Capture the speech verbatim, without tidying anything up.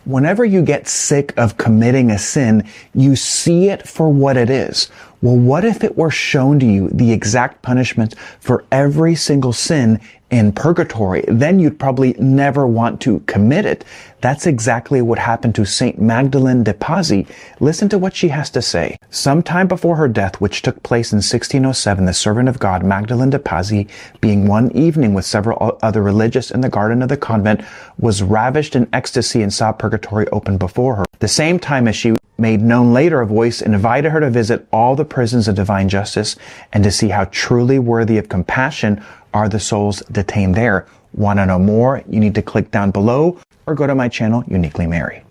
Whenever you get sick of committing a sin, you see it for what it is. Well, what if it were shown to you the exact punishment for every single sin in purgatory? Then you'd probably never want to commit it. That's exactly what happened to Saint Magdalene de Pazzi. Listen to what she has to say. Sometime before her death, which took place in sixteen oh seven, the servant of God, Magdalene de Pazzi, being one evening with several other religious in the garden of the convent, was ravished in ecstasy and saw purgatory open before her. The same time as she made known later a voice invited her to visit all the prisons of divine justice and to see how truly worthy of compassion are the souls detained there. Want to know more? You need to click down below or go to my channel, Uniquely Mary.